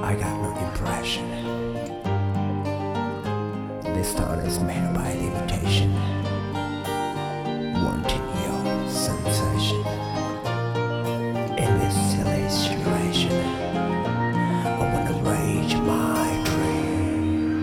I got no impression. This town is made by limitation, wanting your sensation. In this silly situation, I wanna rage my dream.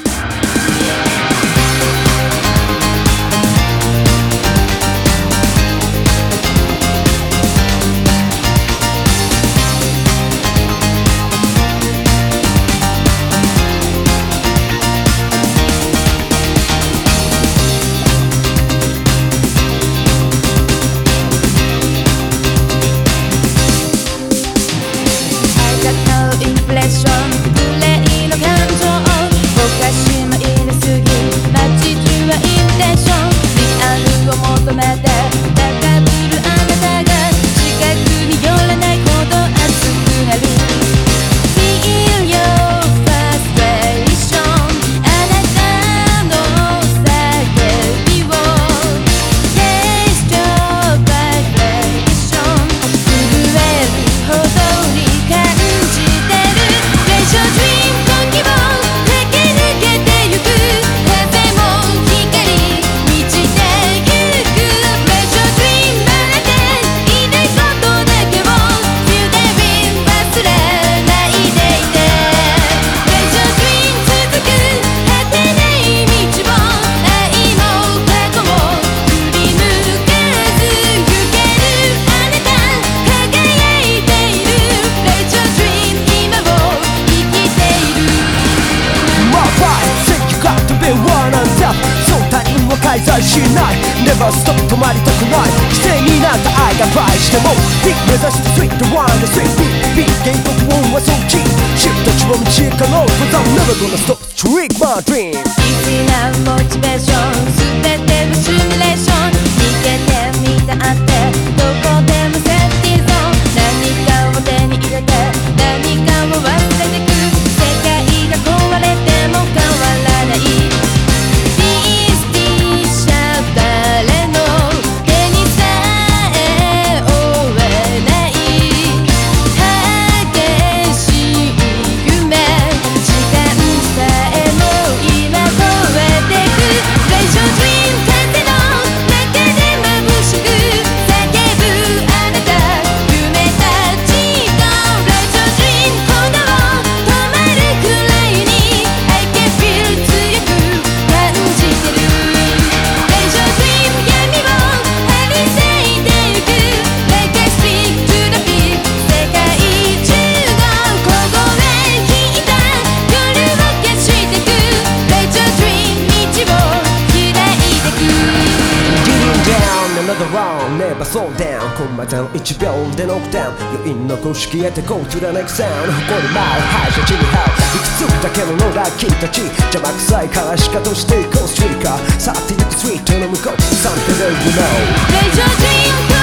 Never stop 止まりたくない規制になった愛が倍してもビッグ目指してスイートワンでスイートビッグ原告音はそうキーシフトちは道へかろう Cause I'm never gonna stop to trick my dream easy なモチベーション全てのシミュレーション逃げてみたってどこでもセーフティーゾーン何かを手に入れて何かを忘れてく世界が壊れても変わらない Never slow down コンマ0 1秒でノックダウン余韻の公式へて Go to the next sound 誇り舞う敗者地に這ういくつだけの野良君たち邪魔くさいから仕方していこうストリーカー去ってゆくストリートの向こう Something that you know Raise your dream